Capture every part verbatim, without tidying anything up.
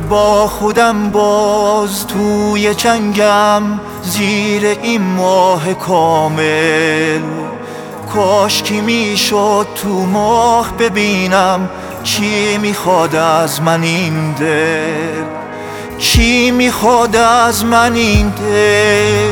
با خودم باز توی چنگم زیر این ماه کامل. کاش کی میشد تو ماه ببینم چی میخواد از من این دل، چی میخواد از من این دل.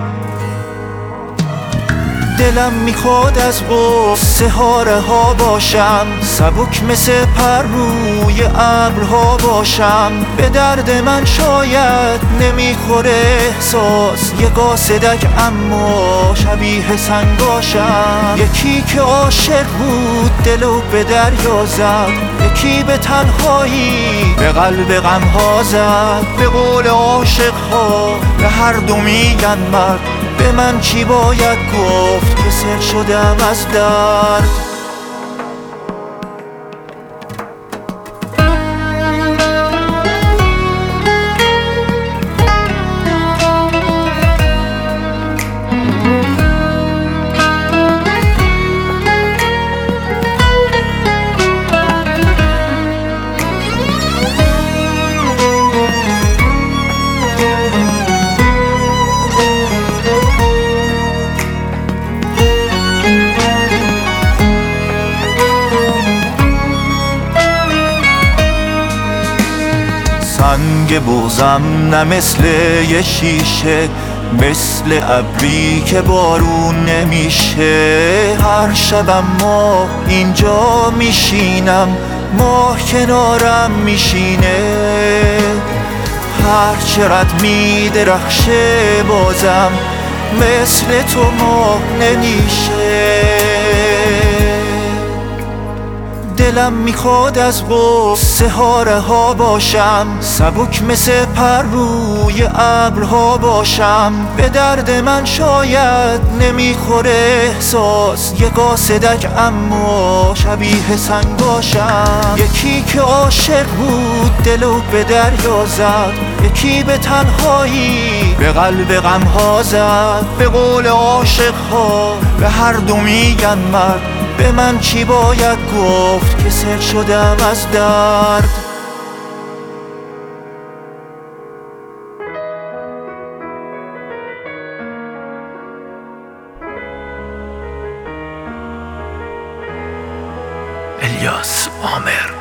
دلم میخواد از غصه ها رها باشم، سبک مثل پر روی ابرها باشم. به درد من شاید نمیخوره احساس یه قاصدک اما شبیه سنگاشم. یکی که عاشق بود دلو به دریا زد، یکی به تنهایی به قلب غم ها زد. به قول عاشق ها به هر دو میگن مرد، به من چی باید گفت که سر شدم از درد. سنگ بغضم نه مثل یه شیشه، مثل ابری که بارون نمیشه. هر شبم ماه اینجا میشینم، ماه کنارم میشینه. هر چه رد میدرخشه بازم مثل تو ماه نمیشه. دلم میخواد از غصه ها رها باشم، سبک مثل پر روی ابرها باشم. به درد من شاید نمیخوره احساس یه قاصدک اما شبیه سنگاشم. یکی که عاشق بود دلو به دریا زد، یکی به تنهایی به قلب غم ها زد. به قول عاشق ها به هر دو میگن مرد، به من چی باید گفت که سر شدم از درد. الیاس عامر.